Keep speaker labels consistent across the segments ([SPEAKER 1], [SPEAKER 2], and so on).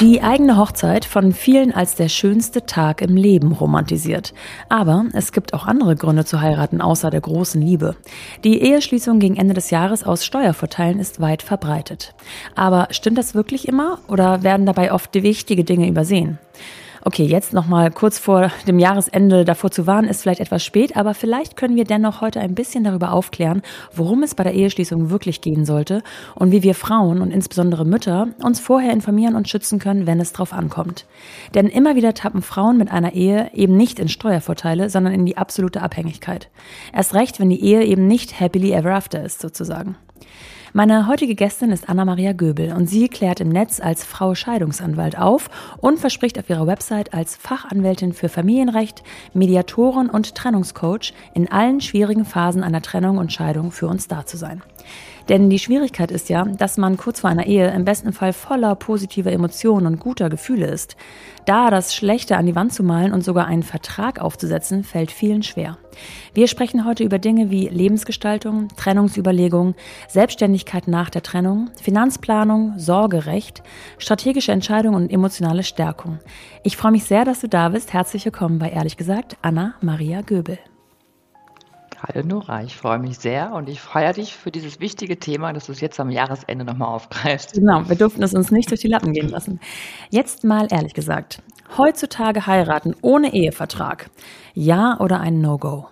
[SPEAKER 1] Die eigene Hochzeit von vielen als der schönste Tag im Leben romantisiert. Aber es gibt auch andere Gründe zu heiraten, außer der großen Liebe. Die Eheschließung gegen Ende des Jahres aus Steuervorteilen ist weit verbreitet. Aber stimmt das wirklich immer oder werden dabei oft wichtige Dinge übersehen? Okay, jetzt nochmal kurz vor dem Jahresende davor zu warnen, ist vielleicht etwas spät, aber vielleicht können wir dennoch heute ein bisschen darüber aufklären, worum es bei der Eheschließung wirklich gehen sollte und wie wir Frauen und insbesondere Mütter uns vorher informieren und schützen können, wenn es drauf ankommt. Denn immer wieder tappen Frauen mit einer Ehe eben nicht in Steuervorteile, sondern in die absolute Abhängigkeit. Erst recht, wenn die Ehe eben nicht happily ever after ist, sozusagen. Meine heutige Gästin ist Anna-Maria Göbel und sie klärt im Netz als Frau Scheidungsanwalt auf und verspricht auf ihrer Website als Fachanwältin für Familienrecht, Mediatorin und Trennungscoach in allen schwierigen Phasen einer Trennung und Scheidung für uns da zu sein. Denn die Schwierigkeit ist ja, dass man kurz vor einer Ehe im besten Fall voller positiver Emotionen und guter Gefühle ist. Da das Schlechte an die Wand zu malen und sogar einen Vertrag aufzusetzen, fällt vielen schwer. Wir sprechen heute über Dinge wie Lebensgestaltung, Trennungsüberlegungen, Selbstständigkeit nach der Trennung, Finanzplanung, Sorgerecht, strategische Entscheidungen und emotionale Stärkung. Ich freue mich sehr, dass du da bist. Herzlich willkommen bei Ehrlich gesagt, Anna-Maria Göbel.
[SPEAKER 2] Hallo Nora, ich freue mich sehr und ich feiere dich für dieses wichtige Thema, dass du es jetzt am Jahresende nochmal aufgreifst.
[SPEAKER 1] Genau, wir durften es uns nicht durch die Lappen gehen lassen. Jetzt mal ehrlich gesagt, heutzutage heiraten ohne Ehevertrag, ja oder ein No-Go?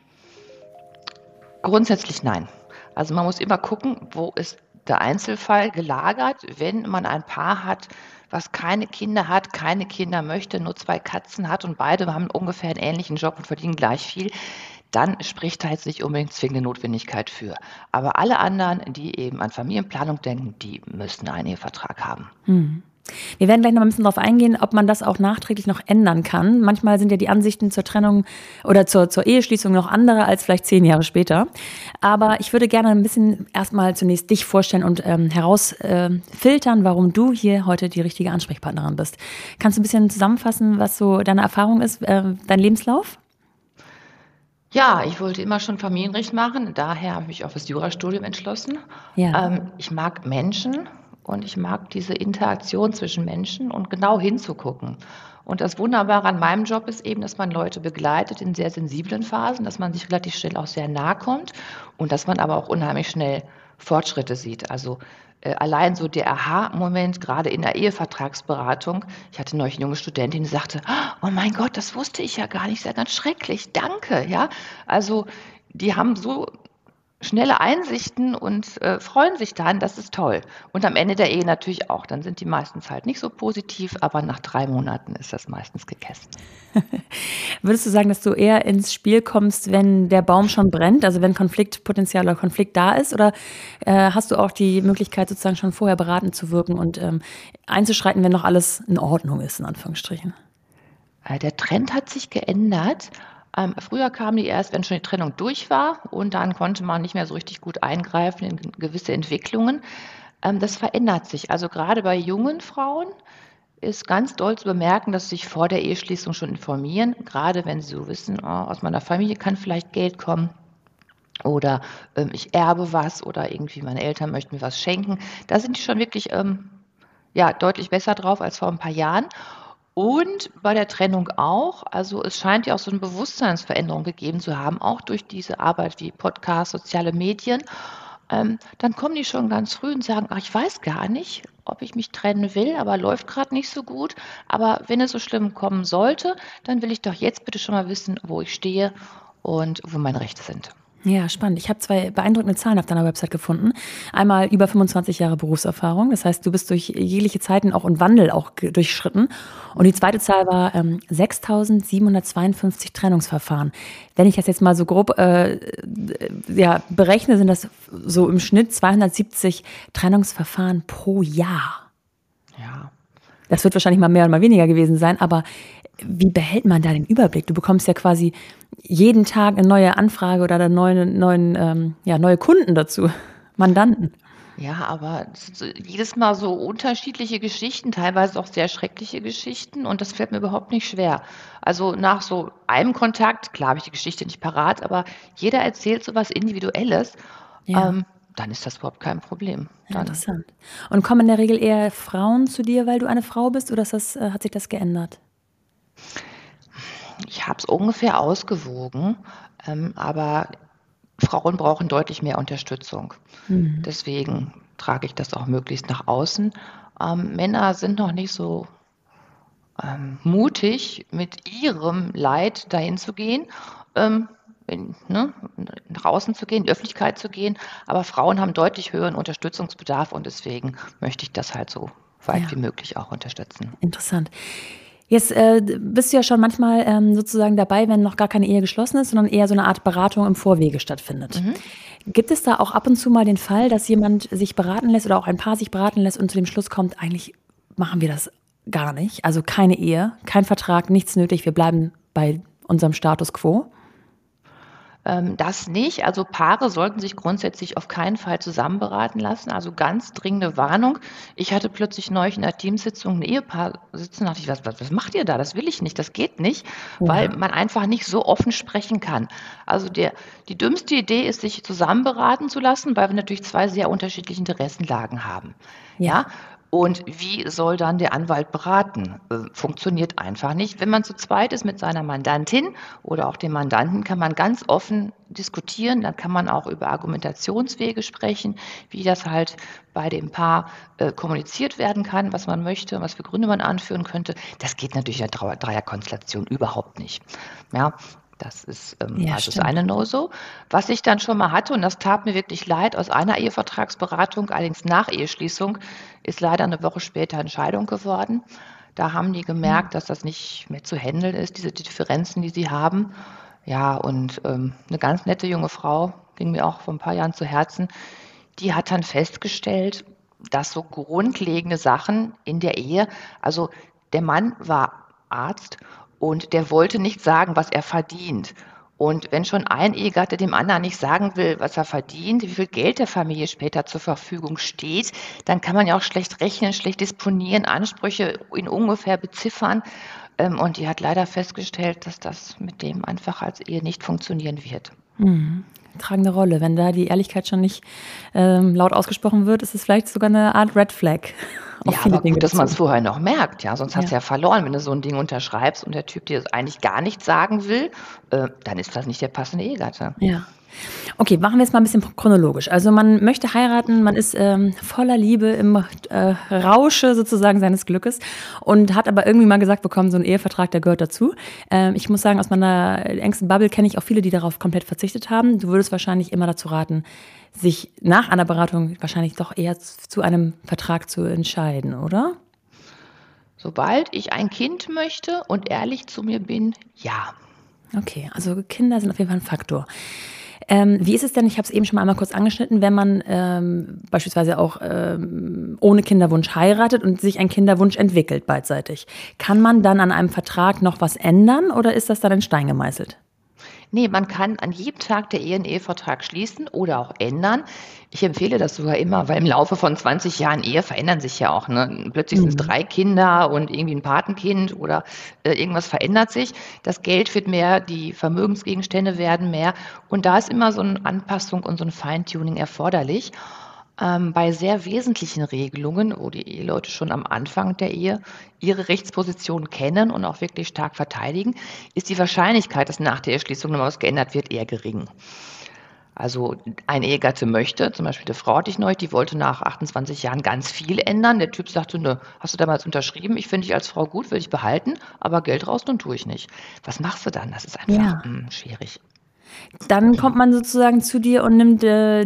[SPEAKER 2] Grundsätzlich nein. Also man muss immer gucken, wo ist der Einzelfall gelagert, wenn man ein Paar hat, was keine Kinder hat, keine Kinder möchte, nur 2 Katzen hat und beide haben ungefähr einen ähnlichen Job und verdienen gleich viel, dann spricht da jetzt nicht unbedingt zwingende Notwendigkeit für. Aber alle anderen, die eben an Familienplanung denken, die müssen einen Ehevertrag haben.
[SPEAKER 1] Wir werden gleich noch ein bisschen darauf eingehen, ob man das auch nachträglich noch ändern kann. Manchmal sind ja die Ansichten zur Trennung oder zur Eheschließung noch andere als vielleicht 10 Jahre später. Aber ich würde gerne ein bisschen erstmal zunächst dich vorstellen und herausfiltern, warum du hier heute die richtige Ansprechpartnerin bist. Kannst du ein bisschen zusammenfassen, was so deine Erfahrung ist, dein Lebenslauf?
[SPEAKER 2] Ja, ich wollte immer schon Familienrecht machen, daher habe ich mich auch fürs Jurastudium entschlossen.
[SPEAKER 1] Ja.
[SPEAKER 2] Ich mag Menschen und ich mag diese Interaktion zwischen Menschen und genau hinzugucken. Und das Wunderbare an meinem Job ist eben, dass man Leute begleitet in sehr sensiblen Phasen, dass man sich relativ schnell auch sehr nahe kommt und dass man aber auch unheimlich schnell Fortschritte sieht. Also allein so der Aha-Moment, gerade in der Ehevertragsberatung. Ich hatte neulich eine junge Studentin, die sagte, oh mein Gott, das wusste ich ja gar nicht, ist ja ganz schrecklich, danke. Ja, also die haben so schnelle Einsichten und freuen sich dann, das ist toll. Und am Ende der Ehe natürlich auch, dann sind die meistens halt nicht so positiv, aber nach 3 Monaten ist das meistens gegessen.
[SPEAKER 1] Würdest du sagen, dass du eher ins Spiel kommst, wenn der Baum schon brennt, also wenn Konfliktpotenzial oder Konflikt da ist, oder hast du auch die Möglichkeit, sozusagen schon vorher beratend zu wirken und einzuschreiten, wenn noch alles in Ordnung ist, in Anführungsstrichen?
[SPEAKER 2] Der Trend hat sich geändert. Früher kamen die erst, wenn schon die Trennung durch war und dann konnte man nicht mehr so richtig gut eingreifen in gewisse Entwicklungen. Das verändert sich. Also gerade bei jungen Frauen ist ganz doll zu bemerken, dass sie sich vor der Eheschließung schon informieren, gerade wenn sie so wissen, oh, aus meiner Familie kann vielleicht Geld kommen oder ich erbe was oder irgendwie meine Eltern möchten mir was schenken. Da sind die schon wirklich deutlich besser drauf als vor ein paar Jahren. Und bei der Trennung auch. Also es scheint ja auch so eine Bewusstseinsveränderung gegeben zu haben, auch durch diese Arbeit wie Podcasts, soziale Medien. Dann kommen die schon ganz früh und sagen, ach, ich weiß gar nicht, ob ich mich trennen will, aber läuft gerade nicht so gut. Aber wenn es so schlimm kommen sollte, dann will ich doch jetzt bitte schon mal wissen, wo ich stehe und wo meine Rechte sind.
[SPEAKER 1] Ja, spannend. Ich habe 2 beeindruckende Zahlen auf deiner Website gefunden. Einmal über 25 Jahre Berufserfahrung. Das heißt, du bist durch jegliche Zeiten auch und Wandel auch durchschritten. Und die zweite Zahl war 6.752 Trennungsverfahren. Wenn ich das jetzt mal so grob berechne, sind das so im Schnitt 270 Trennungsverfahren pro Jahr.
[SPEAKER 2] Ja.
[SPEAKER 1] Das wird wahrscheinlich mal mehr oder mal weniger gewesen sein, aber wie behält man da den Überblick? Du bekommst ja quasi jeden Tag eine neue Anfrage oder neue Kunden dazu, Mandanten.
[SPEAKER 2] Ja, aber es sind jedes Mal so unterschiedliche Geschichten, teilweise auch sehr schreckliche Geschichten und das fällt mir überhaupt nicht schwer. Also nach so einem Kontakt, klar habe ich die Geschichte nicht parat, aber jeder erzählt so was Individuelles.
[SPEAKER 1] Ja.
[SPEAKER 2] dann ist das überhaupt kein Problem.
[SPEAKER 1] Ja,
[SPEAKER 2] Dann
[SPEAKER 1] interessant. Und kommen in der Regel eher Frauen zu dir, weil du eine Frau bist, oder hat sich das geändert?
[SPEAKER 2] Ich habe es ungefähr ausgewogen, aber Frauen brauchen deutlich mehr Unterstützung.
[SPEAKER 1] Mhm.
[SPEAKER 2] Deswegen trage ich das auch möglichst nach außen. Männer sind noch nicht so mutig, mit ihrem Leid dahin zu gehen, ähm, ne, nach außen zu gehen, in die Öffentlichkeit zu gehen. Aber Frauen haben deutlich höheren Unterstützungsbedarf und deswegen möchte ich das halt so weit
[SPEAKER 1] Ja,
[SPEAKER 2] wie möglich auch unterstützen.
[SPEAKER 1] interessant. Jetzt bist du ja schon manchmal sozusagen dabei, wenn noch gar keine Ehe geschlossen ist, sondern eher so eine Art Beratung im Vorwege stattfindet.
[SPEAKER 2] Mhm.
[SPEAKER 1] Gibt es da auch ab und zu mal den Fall, dass jemand sich beraten lässt oder auch ein Paar sich beraten lässt und zu dem Schluss kommt, eigentlich machen wir das gar nicht? Also keine Ehe, kein Vertrag, nichts nötig, wir bleiben bei unserem Status quo?
[SPEAKER 2] Das nicht. Also Paare sollten sich grundsätzlich auf keinen Fall zusammen beraten lassen. Also ganz dringende Warnung. Ich hatte plötzlich neulich in der Teamsitzung ein Ehepaar sitzen, da dachte ich, was macht ihr da? Das will ich nicht, das geht nicht, weil
[SPEAKER 1] Ja,
[SPEAKER 2] man einfach nicht so offen sprechen kann. Also die dümmste Idee ist, sich zusammen beraten zu lassen, weil wir natürlich zwei sehr unterschiedliche Interessenlagen haben. Ja,
[SPEAKER 1] ja,
[SPEAKER 2] und wie soll dann der Anwalt beraten? Funktioniert einfach nicht. Wenn man zu zweit ist mit seiner Mandantin oder auch dem Mandanten, kann man ganz offen diskutieren. Dann kann man auch über Argumentationswege sprechen, wie das halt bei dem Paar kommuniziert werden kann, was man möchte, was für Gründe man anführen könnte. Das geht natürlich in der Dreierkonstellation überhaupt nicht. Ja, das ist
[SPEAKER 1] ja,
[SPEAKER 2] also das
[SPEAKER 1] stimmt.
[SPEAKER 2] eine No-So. Was ich dann schon mal hatte, und das tat mir wirklich leid, aus einer Ehevertragsberatung, allerdings nach Eheschließung, ist leider eine Woche später Entscheidung geworden. Da haben die gemerkt, dass das nicht mehr zu handeln ist, diese Differenzen, die sie haben. Ja, und eine ganz nette junge Frau, ging mir auch vor ein paar Jahren zu Herzen, die hat dann festgestellt, dass so grundlegende Sachen in der Ehe, also der Mann war Arzt und der wollte nicht sagen, was er verdient. Und wenn schon ein Ehegatte dem anderen nicht sagen will, was er verdient, wie viel Geld der Familie später zur Verfügung steht, dann kann man ja auch schlecht rechnen, schlecht disponieren, Ansprüche in ungefähr beziffern. Und die hat leider festgestellt, dass das mit dem einfach als Ehe nicht funktionieren wird.
[SPEAKER 1] Mhm. Tragende Rolle. Wenn da die Ehrlichkeit schon nicht laut ausgesprochen wird, ist es vielleicht sogar eine Art Red Flag auf
[SPEAKER 2] Ja,
[SPEAKER 1] viele
[SPEAKER 2] aber
[SPEAKER 1] Dinge
[SPEAKER 2] gut, dass man
[SPEAKER 1] bezogen.
[SPEAKER 2] es vorher noch merkt, ja, sonst hast
[SPEAKER 1] Ja.
[SPEAKER 2] du ja verloren. Wenn du so ein Ding unterschreibst und der Typ dir eigentlich gar nichts sagen will, dann ist das nicht der passende Ehegatte.
[SPEAKER 1] Ja. Okay, machen wir jetzt mal ein bisschen chronologisch. Also man möchte heiraten, man ist voller Liebe im Rausche sozusagen seines Glückes und hat aber irgendwie mal gesagt bekommen, so ein Ehevertrag, der gehört dazu. Ich muss sagen, aus meiner engsten Bubble kenne ich auch viele, die darauf komplett verzichtet haben. Du würdest wahrscheinlich immer dazu raten, sich nach einer Beratung wahrscheinlich doch eher zu einem Vertrag zu entscheiden, oder?
[SPEAKER 2] Sobald ich ein Kind möchte und ehrlich zu mir bin, ja.
[SPEAKER 1] Okay, also Kinder sind auf jeden Fall ein Faktor. Wie ist es denn, ich habe es eben schon mal einmal kurz angeschnitten, wenn man beispielsweise auch ohne Kinderwunsch heiratet und sich ein Kinderwunsch entwickelt beidseitig? Kann man dann an einem Vertrag noch was ändern oder ist das dann in Stein gemeißelt?
[SPEAKER 2] Ne, man kann an jedem Tag der Ehe 'n Ehevertrag schließen oder auch ändern. Ich empfehle das sogar immer, weil im Laufe von 20 Jahren Ehe verändern sich ja auch, ne? Plötzlich sind's
[SPEAKER 1] Mhm.
[SPEAKER 2] 3 Kinder und irgendwie 'n Patenkind oder, irgendwas verändert sich. Das Geld wird mehr, die Vermögensgegenstände werden mehr und da ist immer so 'ne Anpassung und so 'n Feintuning erforderlich. Bei sehr wesentlichen Regelungen, wo die Eheleute schon am Anfang der Ehe ihre Rechtsposition kennen und auch wirklich stark verteidigen, ist die Wahrscheinlichkeit, dass nach der Eheschließung noch mal was geändert wird, eher gering. Also ein Ehegatte möchte, zum Beispiel die Frau hatte ich neulich, die wollte nach 28 Jahren ganz viel ändern. Der Typ sagte, nö, hast du damals unterschrieben? Ich finde dich als Frau gut, will ich behalten, aber Geld raus und tue ich nicht. Was machst du dann? Das ist einfach
[SPEAKER 1] Ja.
[SPEAKER 2] schwierig.
[SPEAKER 1] Dann kommt man sozusagen zu dir und nimmt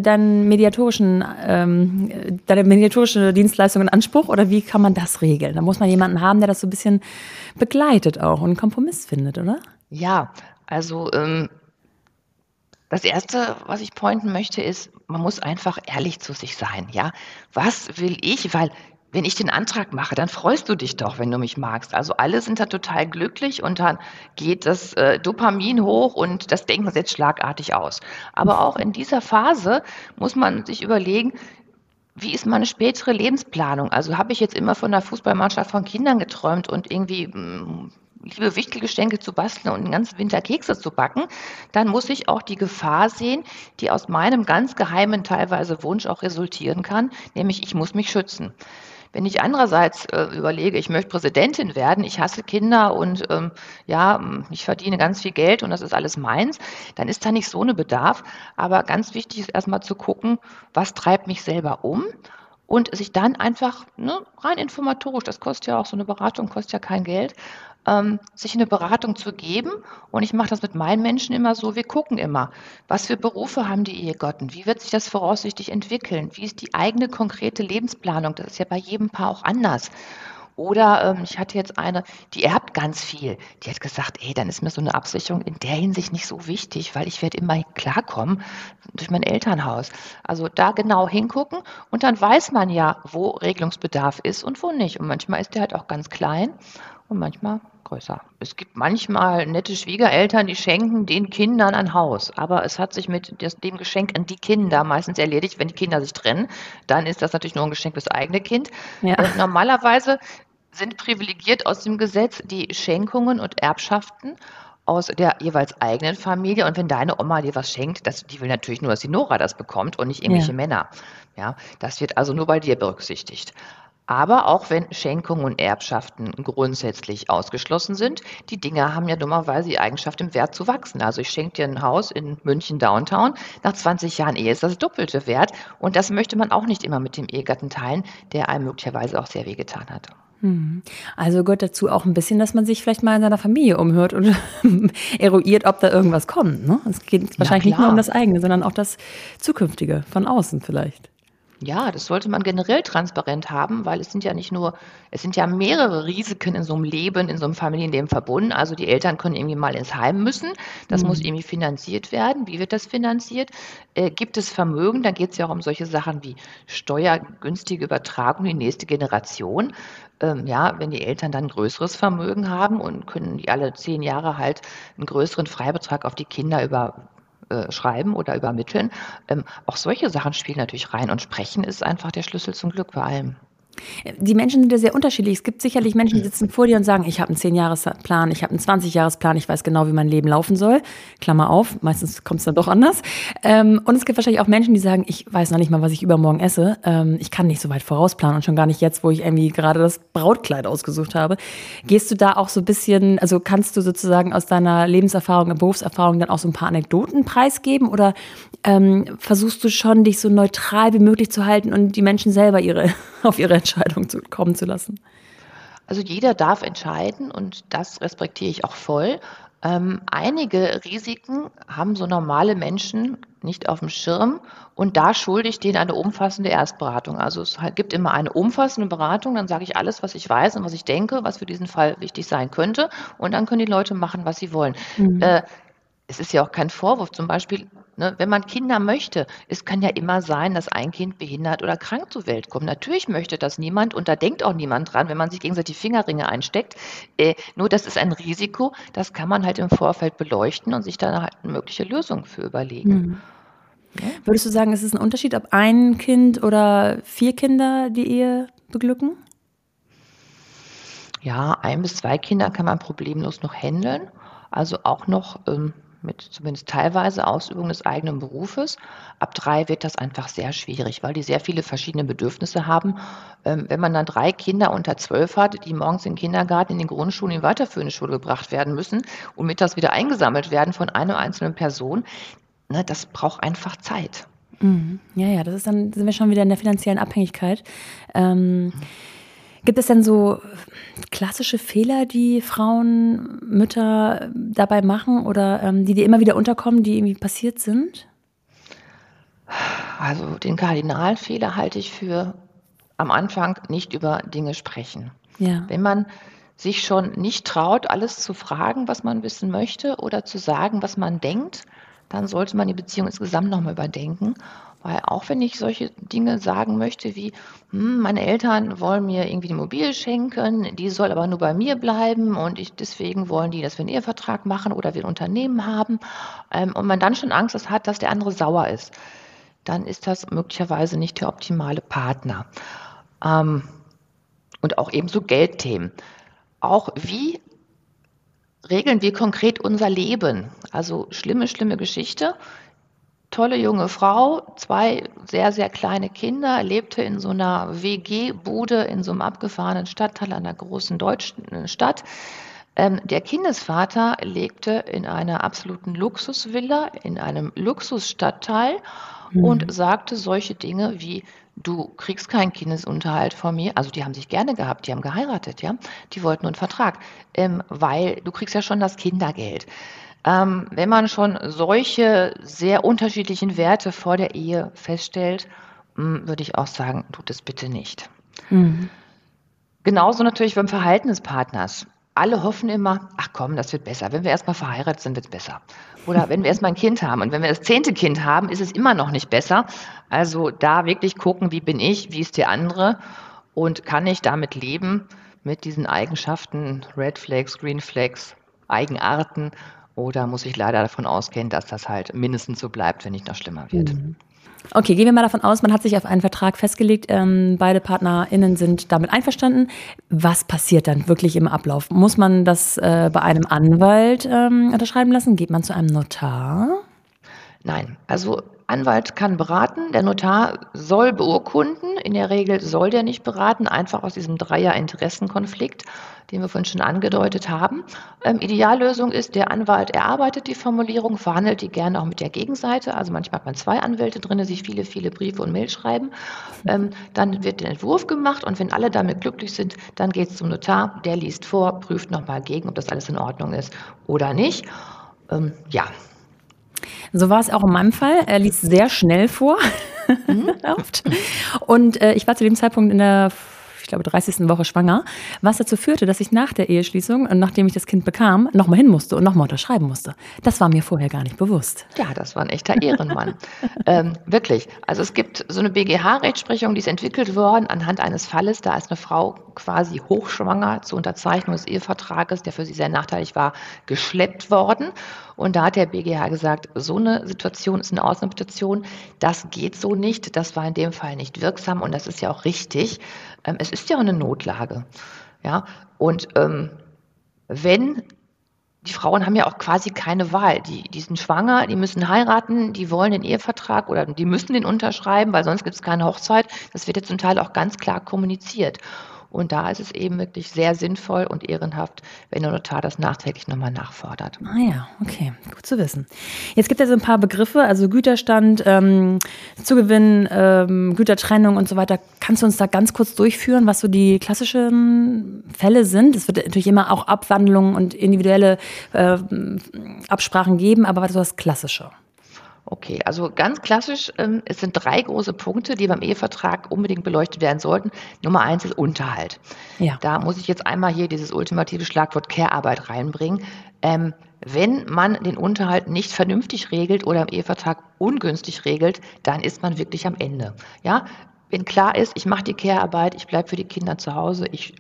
[SPEAKER 1] deine mediatorische Dienstleistung in Anspruch oder wie kann man das regeln? Da muss man jemanden haben, der das so ein bisschen begleitet auch und einen Kompromiss findet, oder?
[SPEAKER 2] Ja, also das Erste, was ich pointen möchte, ist, man muss einfach ehrlich zu sich sein, ja? Was will ich? Weil wenn ich den Antrag mache, dann freust du dich doch, wenn du mich magst. Also alle sind da total glücklich und dann geht das Dopamin hoch und das Denken setzt schlagartig aus. Aber auch in dieser Phase muss man sich überlegen, wie ist meine spätere Lebensplanung? Also habe ich jetzt immer von 'ner Fußballmannschaft von Kindern geträumt und irgendwie liebe Wichtelgeschenke zu basteln und den ganzen Winter Kekse zu backen, dann muss ich auch die Gefahr sehen, die aus meinem ganz geheimen teilweise Wunsch auch resultieren kann, nämlich ich muss mich schützen. Wenn ich andererseits überlege, ich möchte Präsidentin werden, ich hasse Kinder und ich verdiene ganz viel Geld und das ist alles meins, dann ist da nicht so eine Bedarf. Aber ganz wichtig ist erstmal zu gucken, was treibt mich selber um und sich dann einfach rein informatorisch, das kostet ja auch so eine Beratung, kostet ja kein Geld, sich eine Beratung zu geben. Und ich mache das mit meinen Menschen immer so, wir gucken immer, was für Berufe haben die Ehegatten, wie wird sich das voraussichtlich entwickeln, wie ist die eigene konkrete Lebensplanung, das ist ja bei jedem Paar auch anders. Oder ich hatte jetzt eine, die erbt ganz viel. Die hat gesagt, ey, dann ist mir so eine Absicherung in der Hinsicht nicht so wichtig, weil ich werde immer klarkommen durch mein Elternhaus. Also da genau hingucken und dann weiß man ja, wo Regelungsbedarf ist und wo nicht. Und manchmal ist der halt auch ganz klein und manchmal größer. Es gibt manchmal nette Schwiegereltern, die schenken den Kindern ein Haus. Aber es hat sich mit dem Geschenk an die Kinder meistens erledigt. Wenn die Kinder sich trennen, dann ist das natürlich nur ein Geschenk fürs eigene Kind.
[SPEAKER 1] Ja.
[SPEAKER 2] Normalerweise sind privilegiert aus dem Gesetz die Schenkungen und Erbschaften aus der jeweils eigenen Familie. Und wenn deine Oma dir was schenkt, die will natürlich nur, dass die Nora das bekommt und nicht irgendwelche
[SPEAKER 1] Ja.
[SPEAKER 2] Männer. Ja, das wird also nur bei dir berücksichtigt. Aber auch wenn Schenkungen und Erbschaften grundsätzlich ausgeschlossen sind, die Dinge haben ja dummerweise die Eigenschaft, im Wert zu wachsen. Also ich schenke dir ein Haus in München Downtown, nach 20 Jahren Ehe ist das Doppelte wert. Und das möchte man auch nicht immer mit dem Ehegatten teilen, der einem möglicherweise auch sehr wehgetan hat.
[SPEAKER 1] Also gehört dazu auch ein bisschen, dass man sich vielleicht mal in seiner Familie umhört und eruiert, ob da irgendwas kommt. Ne? Es geht wahrscheinlich nicht nur um das eigene, sondern auch das Zukünftige von außen vielleicht.
[SPEAKER 2] Ja, das sollte man generell transparent haben, weil es sind ja mehrere Risiken in so einem Leben, in so einem Familienleben verbunden. Also die Eltern können irgendwie mal ins Heim müssen. Das muss irgendwie finanziert werden. Wie wird das finanziert? Gibt es Vermögen? Da geht es ja auch um solche Sachen wie steuergünstige Übertragung in die nächste Generation. Wenn die Eltern dann ein größeres Vermögen haben und können die alle 10 Jahre halt einen größeren Freibetrag auf die Kinder schreiben oder übermitteln. Auch solche Sachen spielen natürlich rein und Sprechen ist einfach der Schlüssel zum Glück bei allem.
[SPEAKER 1] Die Menschen sind ja sehr unterschiedlich. Es gibt sicherlich Menschen, die sitzen vor dir und sagen, ich habe einen 10-Jahres-Plan, ich habe einen 20-Jahres-Plan, ich weiß genau, wie mein Leben laufen soll. Klammer auf, meistens kommt es dann doch anders. Und es gibt wahrscheinlich auch Menschen, die sagen, ich weiß noch nicht mal, was ich übermorgen esse. Ich kann nicht so weit vorausplanen und schon gar nicht jetzt, wo ich irgendwie gerade das Brautkleid ausgesucht habe. Gehst du da auch so ein bisschen, also kannst du sozusagen aus deiner Lebenserfahrung und Berufserfahrung dann auch so ein paar Anekdoten preisgeben oder versuchst du schon, dich so neutral wie möglich zu halten und die Menschen selber auf ihre Entscheidung kommen zu lassen?
[SPEAKER 2] Also jeder darf entscheiden und das respektiere ich auch voll. Einige Risiken haben so normale Menschen nicht auf dem Schirm und da schulde ich denen eine umfassende Erstberatung. Also es gibt immer eine umfassende Beratung, dann sage ich alles, was ich weiß und was ich denke, was für diesen Fall wichtig sein könnte und dann können die Leute machen, was sie wollen. Es ist ja auch kein Vorwurf, zum Beispiel, wenn man Kinder möchte, es kann ja immer sein, dass ein Kind behindert oder krank zur Welt kommt. Natürlich möchte das niemand und da denkt auch niemand dran, wenn man sich gegenseitig die Fingerringe einsteckt. Nur das ist ein Risiko, das kann man halt im Vorfeld beleuchten und sich dann halt eine mögliche Lösung für überlegen. Ja?
[SPEAKER 1] Würdest du sagen, es ist ein Unterschied, ob ein Kind oder 4 Kinder die Ehe beglücken?
[SPEAKER 2] Ja, 1 bis 2 Kinder kann man problemlos noch handeln, also auch noch mit zumindest teilweise Ausübung des eigenen Berufes. Ab 3 wird das einfach sehr schwierig, weil die sehr viele verschiedene Bedürfnisse haben. Wenn man dann 3 Kinder unter 12 hat, die morgens in den Kindergarten, in den Grundschulen, in die weiterführende Schule gebracht werden müssen und mittags wieder eingesammelt werden von einer einzelnen Person, das braucht einfach Zeit.
[SPEAKER 1] Ja, das ist dann, sind wir schon wieder in der finanziellen Abhängigkeit. Gibt es denn so klassische Fehler, die Frauen, Mütter dabei machen oder die dir immer wieder unterkommen, die irgendwie passiert sind?
[SPEAKER 2] Also den Kardinalfehler halte ich für am Anfang nicht über Dinge sprechen.
[SPEAKER 1] Ja.
[SPEAKER 2] Wenn man sich schon nicht traut, alles zu fragen, was man wissen möchte oder zu sagen, was man denkt, dann sollte man die Beziehung insgesamt nochmal überdenken. Weil auch wenn ich solche Dinge sagen möchte wie, meine Eltern wollen mir irgendwie eine Immobilie schenken, die soll aber nur bei mir bleiben und deswegen wollen die, dass wir einen Ehevertrag machen oder wir ein Unternehmen haben und man dann schon Angst hat, dass der andere sauer ist, dann ist das möglicherweise nicht der optimale Partner. Und auch eben so Geldthemen. Auch wie regeln wir konkret unser Leben? Also schlimme, schlimme Geschichte. Tolle junge Frau, 2 sehr, sehr kleine Kinder, lebte in so einer WG-Bude in so einem abgefahrenen Stadtteil einer großen deutschen Stadt. Der Kindesvater lebte in einer absoluten Luxusvilla, in einem Luxusstadtteil und
[SPEAKER 1] Mhm.
[SPEAKER 2] sagte solche Dinge wie: „Du kriegst keinen Kindesunterhalt von mir." Also, die haben sich gerne gehabt, die haben geheiratet, ja? Die wollten nur 'n Vertrag, „weil du kriegst ja schon das Kindergeld." Wenn man schon solche sehr unterschiedlichen Werte vor der Ehe feststellt, würde ich auch sagen, tut es bitte nicht.
[SPEAKER 1] Mhm.
[SPEAKER 2] Genauso natürlich beim Verhalten des Partners. Alle hoffen immer: „Ach komm, das wird besser. Wenn wir erst mal verheiratet sind, wird's besser." Oder wenn wir erst mal 'n Kind haben. Und wenn wir das 10. Kind haben, ist es immer noch nicht besser. Also, da wirklich gucken: Wie bin ich? Wie ist der andere? Und kann ich damit leben, mit diesen Eigenschaften, Red Flags, Green Flags, Eigenarten? Oder muss ich leider davon ausgehen, dass das halt mindestens so bleibt, wenn nicht noch schlimmer wird?
[SPEAKER 1] Mhm. Okay, gehen wir mal davon aus, man hat sich auf einen Vertrag festgelegt, beide PartnerInnen sind damit einverstanden. Was passiert dann wirklich im Ablauf? Muss man das, bei einem Anwalt, unterschreiben lassen? Geht man zu einem Notar?
[SPEAKER 2] Nein, also Anwalt kann beraten, der Notar soll beurkunden. In der Regel soll der nicht beraten, einfach aus diesem Dreier-Interessenkonflikt, den wir vorhin schon angedeutet haben. Ideallösung ist, der Anwalt erarbeitet die Formulierung, verhandelt die gerne auch mit der Gegenseite. Also manchmal hat man 2 Anwälte drin, die sich viele, viele Briefe und Mails schreiben. Dann wird der Entwurf gemacht und wenn alle damit glücklich sind, dann geht es zum Notar, der liest vor, prüft nochmal gegen, ob das alles in Ordnung ist oder nicht. Ja.
[SPEAKER 1] So war es auch in meinem Fall. Er liest sehr schnell vor,
[SPEAKER 2] Mhm.
[SPEAKER 1] oft. Und, ich war zu dem Zeitpunkt in der, ich glaube, 30. Woche schwanger, was dazu führte, dass ich nach der Eheschließung und nachdem ich das Kind bekam, noch mal hin musste und noch mal unterschreiben musste. Das war mir vorher gar nicht bewusst.
[SPEAKER 2] Ja, das war 'n echter Ehrenmann. Wirklich. Also, es gibt so 'ne BGH-Rechtsprechung, die ist entwickelt worden anhand eines Falles. Da ist 'ne Frau quasi hochschwanger zur Unterzeichnung des Ehevertrages, der für sie sehr nachteilig war, geschleppt worden. Und da hat der BGH gesagt: „So 'ne Situation ist 'ne Ausnahmesituation. Das geht so nicht. Das war in dem Fall nicht wirksam." Und das ist ja auch richtig. Es ist ja auch 'ne Notlage, ja? Und, wenn die Frauen haben ja auch quasi keine Wahl. Die sind schwanger, die müssen heiraten, die wollen den Ehevertrag oder die müssen den unterschreiben, weil sonst gibt es keine Hochzeit. Das wird ja zum Teil auch ganz klar kommuniziert. Und da ist es eben wirklich sehr sinnvoll und ehrenhaft, wenn der Notar das nachträglich noch mal nachfordert.
[SPEAKER 1] Ah ja, okay, gut zu wissen. Jetzt gibt es ja so ein paar Begriffe, also Güterstand, Zugewinn, Gütertrennung und so weiter. Kannst du uns da ganz kurz durchführen, was so die klassischen Fälle sind? Es wird natürlich immer auch Abwandlungen und individuelle, Absprachen geben, aber was ist so das Klassische?
[SPEAKER 2] Okay, also ganz klassisch, es sind 3 große Punkte, die beim Ehevertrag unbedingt beleuchtet werden sollten. Nummer 1 ist Unterhalt.
[SPEAKER 1] Ja.
[SPEAKER 2] Da muss ich jetzt einmal hier dieses ultimative Schlagwort Care-Arbeit reinbringen. Wenn man den Unterhalt nicht vernünftig regelt oder im Ehevertrag ungünstig regelt, dann ist man wirklich am Ende. Ja, wenn klar ist, ich mache die Care-Arbeit, ich bleibe für die Kinder zu Hause, ich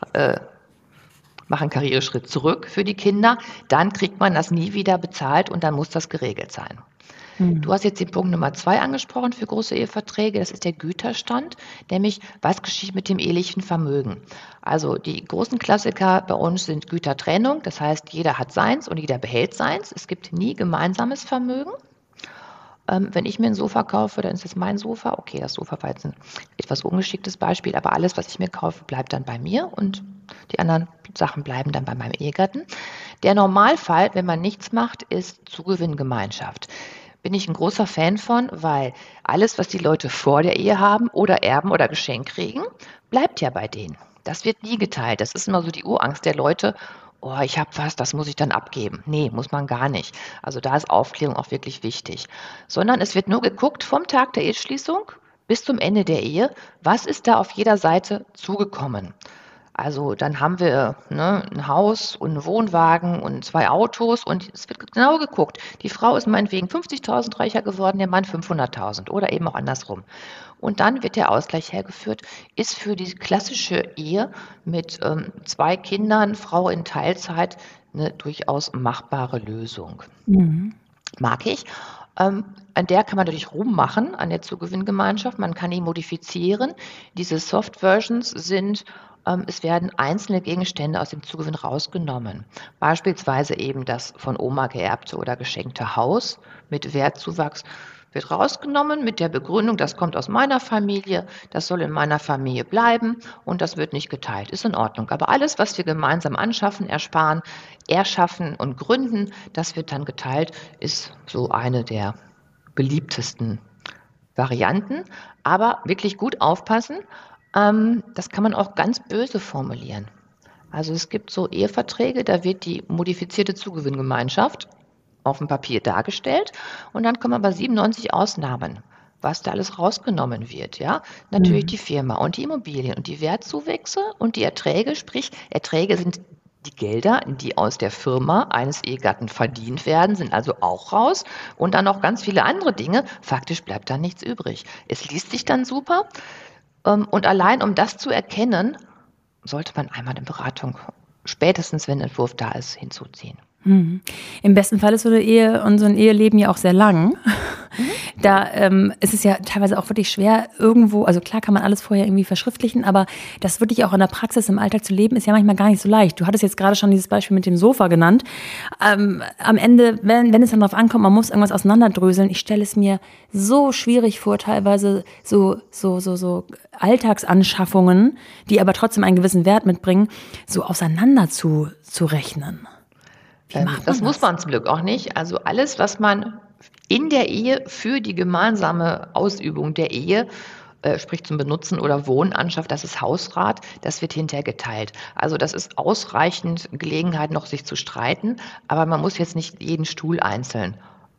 [SPEAKER 2] mache einen Karriereschritt zurück für die Kinder, dann kriegt man das nie wieder bezahlt und dann muss das geregelt sein. Du
[SPEAKER 1] Mhm.
[SPEAKER 2] hast jetzt den Punkt Nummer 2 angesprochen für große Eheverträge. Das ist der Güterstand, nämlich was geschieht mit dem ehelichen Vermögen. Also die großen Klassiker bei uns sind Gütertrennung, das heißt, jeder hat seins und jeder behält seins. Es gibt nie gemeinsames Vermögen. Wenn ich mir ein Sofa kaufe, dann ist es mein Sofa. Okay, das Sofa war jetzt ein etwas ungeschicktes Beispiel, aber alles, was ich mir kaufe, bleibt dann bei mir und die anderen Sachen bleiben dann bei meinem Ehegatten. Der Normalfall, wenn man nichts macht, ist Zugewinngemeinschaft. Bin ich ein großer Fan von, weil alles, was die Leute vor der Ehe haben oder erben oder geschenkt kriegen, bleibt ja bei denen. Das wird nie geteilt. Das ist immer so die Urangst der Leute: „Oh, ich habe was, das muss ich dann abgeben." Ne, muss man gar nicht. Also, da ist Aufklärung auch wirklich wichtig. Sondern es wird nur geguckt vom Tag der Eheschließung bis zum Ende der Ehe, was ist da auf jeder Seite zugekommen? Also, dann haben wir, ne, 'n Haus und 'n Wohnwagen und 2 Autos und es wird genau geguckt. Die Frau ist meinetwegen 50.000 reicher geworden, der Mann 500.000 oder eben auch andersrum. Und dann wird der Ausgleich hergeführt, ist für die klassische Ehe mit, 2 Kindern, Frau in Teilzeit 'ne durchaus machbare Lösung.
[SPEAKER 1] Mhm.
[SPEAKER 2] Mag ich. An der kann man natürlich rummachen, an der Zugewinngemeinschaft. Man kann die modifizieren. Diese Soft Versions sind Es werden einzelne Gegenstände aus dem Zugewinn rausgenommen. Beispielsweise eben das von Oma geerbte oder geschenkte Haus mit Wertzuwachs wird rausgenommen mit der Begründung, das kommt aus meiner Familie, das soll in meiner Familie bleiben und das wird nicht geteilt. Ist in Ordnung. Aber alles, was wir gemeinsam anschaffen, ersparen, erschaffen und gründen, das wird dann geteilt, ist so eine der beliebtesten Varianten. Aber wirklich gut aufpassen, das kann man auch ganz böse formulieren. Also es gibt so Eheverträge, da wird die modifizierte Zugewinngemeinschaft auf dem Papier dargestellt und dann kommen aber 97 Ausnahmen, was da alles rausgenommen wird. Ja, natürlich die Firma und die Immobilien und die Wertzuwächse und die Erträge, sprich Erträge sind die Gelder, die aus der Firma eines Ehegatten verdient werden, sind also auch raus und dann noch ganz viele andere Dinge. Faktisch bleibt da nichts übrig. Es liest sich dann super und allein um das zu erkennen, sollte man einmal eine Beratung, spätestens wenn ein Entwurf da ist, hinzuziehen.
[SPEAKER 1] Im besten Fall ist so eine Ehe und so ein Eheleben ja auch sehr lang. Da ist es ja teilweise auch wirklich schwer irgendwo, also klar kann man alles vorher irgendwie verschriftlichen, aber das wirklich auch in der Praxis im Alltag zu leben, ist ja manchmal gar nicht so leicht. Du hattest jetzt gerade schon dieses Beispiel mit dem Sofa genannt. Am Ende, wenn es dann darauf ankommt, man muss irgendwas auseinanderdröseln, ich stelle es mir so schwierig vor, teilweise so Alltagsanschaffungen, die aber trotzdem einen gewissen Wert mitbringen, so auseinander zu rechnen.
[SPEAKER 2] Das muss man zum Glück auch nicht. Also alles, was man in der Ehe für die gemeinsame Ausübung der Ehe, sprich zum Benutzen oder Wohnen anschafft, das ist Hausrat, das wird hinterher geteilt. Also das ist ausreichend Gelegenheit noch, sich zu streiten, aber man muss jetzt nicht jeden Stuhl einzeln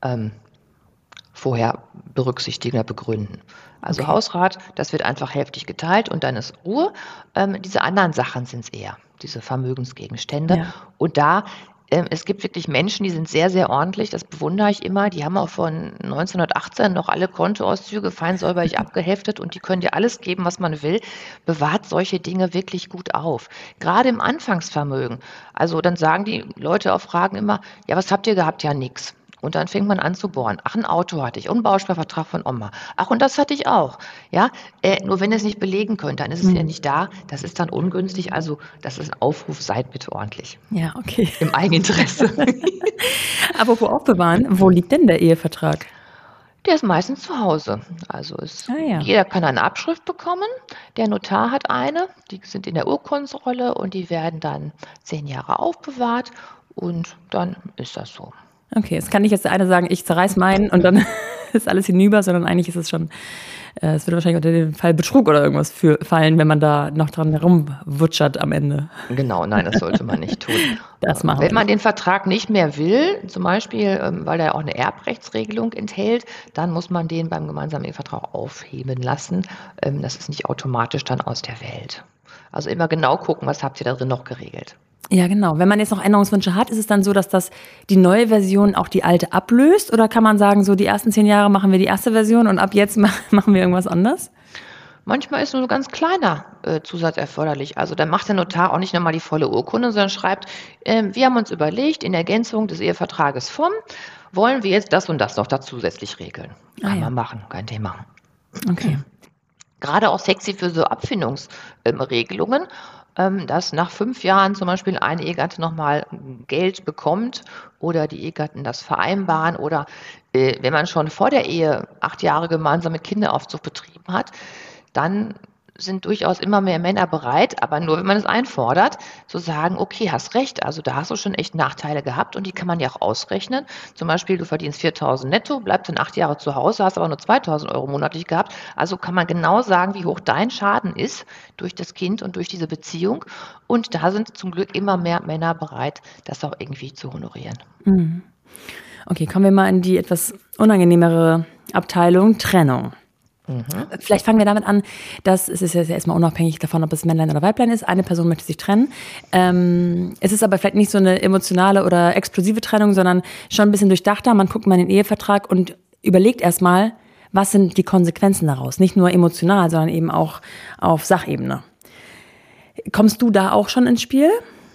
[SPEAKER 2] vorher berücksichtigen oder begründen. Also okay. Hausrat, das wird einfach hälftig geteilt und dann ist Ruhe. Diese anderen Sachen sind es eher, diese Vermögensgegenstände. Ja. Und da es gibt wirklich Menschen, die sind sehr, sehr ordentlich, das bewundere ich immer. Die haben auch von 1918 noch alle Kontoauszüge fein säuberlich abgeheftet und die können dir alles geben, was man will. Bewahrt solche Dinge wirklich gut auf. Gerade im Anfangsvermögen. Also dann sagen die Leute auf Fragen immer, ja, was habt ihr gehabt? Ja, nix. Und dann fängt man an zu bohren. Ach, ein Auto hatte ich und einen Bausparvertrag von Oma. Ach, und das hatte ich auch. Ja, nur wenn ihr es nicht belegen könnt, dann ist es ja nicht da. Das ist dann ungünstig. Also das ist ein Aufruf, seid bitte ordentlich.
[SPEAKER 1] Ja, okay.
[SPEAKER 2] Im Eigeninteresse.
[SPEAKER 1] Apropos aufbewahren, wo liegt denn der Ehevertrag?
[SPEAKER 2] Der ist meistens zu Hause. Also jeder kann eine Abschrift bekommen. Der Notar hat eine. Die sind in der Urkundsrolle und die werden dann 10 Jahre aufbewahrt. Und dann ist das so.
[SPEAKER 1] Okay, es kann nicht jetzt der eine sagen, ich zerreiß meinen und dann ist alles hinüber, sondern eigentlich ist es schon, es würde wahrscheinlich unter den Fall Betrug oder irgendwas fallen, wenn man da noch dran herumwutschert am Ende.
[SPEAKER 2] Genau, nein, das sollte man nicht tun.
[SPEAKER 1] Wenn
[SPEAKER 2] man den Vertrag nicht mehr will, zum Beispiel, weil er auch eine Erbrechtsregelung enthält, dann muss man den beim gemeinsamen Ehevertrag aufheben lassen. Das ist nicht automatisch dann aus der Welt. Also immer genau gucken, was habt ihr da drin noch geregelt.
[SPEAKER 1] Ja, genau. Wenn man jetzt noch Änderungswünsche hat, ist es dann so, dass die neue Version auch die alte ablöst? Oder kann man sagen, so die ersten 10 Jahre machen wir die erste Version und ab jetzt machen wir irgendwas anders?
[SPEAKER 2] Manchmal ist nur ein ganz kleiner Zusatz erforderlich. Also dann macht der Notar auch nicht nochmal die volle Urkunde, sondern schreibt, wir haben uns überlegt, in Ergänzung des Ehevertrages wollen wir jetzt das und das noch da zusätzlich regeln. Kann man machen, kein Thema.
[SPEAKER 1] Okay.
[SPEAKER 2] Gerade auch sexy für so Abfindungsregelungen. Dass nach 5 Jahren zum Beispiel ein Ehegatte nochmal Geld bekommt oder die Ehegatten das vereinbaren oder wenn man schon vor der Ehe 8 Jahre gemeinsam mit Kinderaufzucht betrieben hat, dann sind durchaus immer mehr Männer bereit, aber nur wenn man es einfordert, zu sagen, okay, hast recht, also da hast du schon echt Nachteile gehabt und die kann man ja auch ausrechnen. Zum Beispiel, du verdienst 4.000 netto, bleibst dann 8 Jahre zu Hause, hast aber nur 2.000 Euro monatlich gehabt. Also kann man genau sagen, wie hoch dein Schaden ist durch das Kind und durch diese Beziehung. Und da sind zum Glück immer mehr Männer bereit, das auch irgendwie zu honorieren.
[SPEAKER 1] Okay, kommen wir mal in die etwas unangenehmere Abteilung, Trennung. Vielleicht fangen wir damit an, dass es ist ja erstmal unabhängig davon, ob es Männlein oder Weiblein ist. Eine Person möchte sich trennen. Es ist aber vielleicht nicht so eine emotionale oder explosive Trennung, sondern schon ein bisschen durchdachter. Man guckt mal in den Ehevertrag und überlegt erstmal, was sind die Konsequenzen daraus? Nicht nur emotional, sondern eben auch auf Sachebene. Kommst du da auch schon ins Spiel?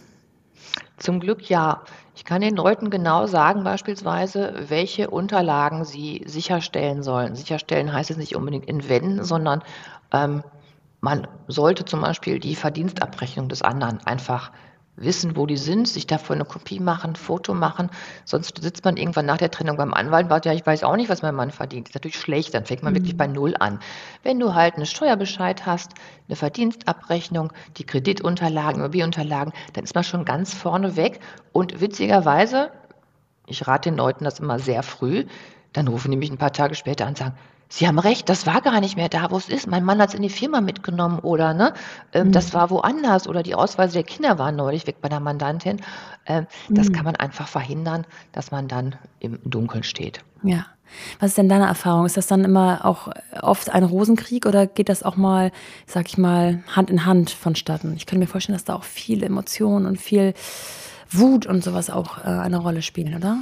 [SPEAKER 2] Zum Glück ja. Ich kann den Leuten genau sagen, beispielsweise, welche Unterlagen sie sicherstellen sollen. Sicherstellen heißt es nicht unbedingt entwenden, sondern Man sollte zum Beispiel die Verdienstabrechnung des anderen einfach wissen, wo die sind, sich davon eine Kopie machen, ein Foto machen. Sonst sitzt man irgendwann nach der Trennung beim Anwalt und sagt, ja, ich weiß auch nicht, was mein Mann verdient. Das ist natürlich schlecht, dann fängt man wirklich bei
[SPEAKER 1] Mhm.
[SPEAKER 2] Null an. Wenn du halt einen Steuerbescheid hast, eine Verdienstabrechnung, die Kreditunterlagen, Immobilienunterlagen, dann ist man schon ganz vorne weg. Und witzigerweise, ich rate den Leuten das immer sehr früh, dann rufen die mich ein paar Tage später an und sagen, Sie haben recht, das war gar nicht mehr da, wo es ist. Mein Mann hat es in die Firma mitgenommen oder ne, das
[SPEAKER 1] Mhm.
[SPEAKER 2] war woanders oder die Ausweise der Kinder waren neulich weg bei der Mandantin. Das kann
[SPEAKER 1] Mhm.
[SPEAKER 2] man einfach verhindern, dass man dann im Dunkeln steht.
[SPEAKER 1] Ja. Was ist denn deine Erfahrung? Ist das dann immer auch oft ein Rosenkrieg oder geht das auch mal, sag ich mal, Hand in Hand vonstatten? Ich könnte mir vorstellen, dass da auch viel Emotion und viel Wut und sowas auch eine Rolle spielen, oder?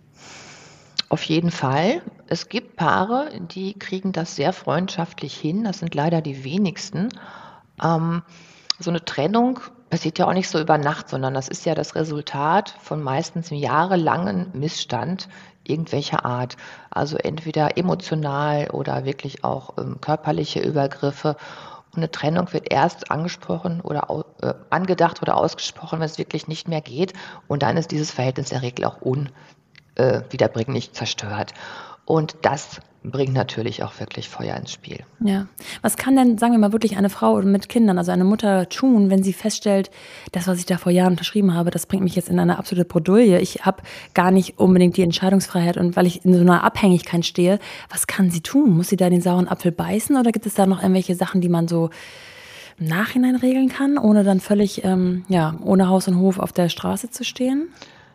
[SPEAKER 2] Auf jeden Fall. Es gibt Paare, die kriegen das sehr freundschaftlich hin. Das sind leider die wenigsten. Ähm, so eine Trennung passiert ja auch nicht so über Nacht, sondern das ist ja das Resultat von meistens jahrelangen Missstand irgendwelcher Art. Also entweder emotional oder wirklich auch körperliche Übergriffe. Und eine Trennung wird erst angesprochen oder angedacht oder ausgesprochen, wenn es wirklich nicht mehr geht. Und dann ist dieses Verhältnis in der Regel auch wiederbringlich zerstört. Und das bringt natürlich auch wirklich Feuer ins Spiel.
[SPEAKER 1] Ja. Was kann denn, sagen wir mal, wirklich eine Frau mit Kindern, also eine Mutter tun, wenn sie feststellt, das, was ich da vor Jahren unterschrieben habe, das bringt mich jetzt in eine absolute Bredouille. Ich habe gar nicht unbedingt die Entscheidungsfreiheit und weil ich in so einer Abhängigkeit stehe, was kann sie tun? Muss sie da den sauren Apfel beißen oder gibt es da noch irgendwelche Sachen, die man so im Nachhinein regeln kann, ohne dann völlig, ja, ohne Haus und Hof auf der Straße zu stehen?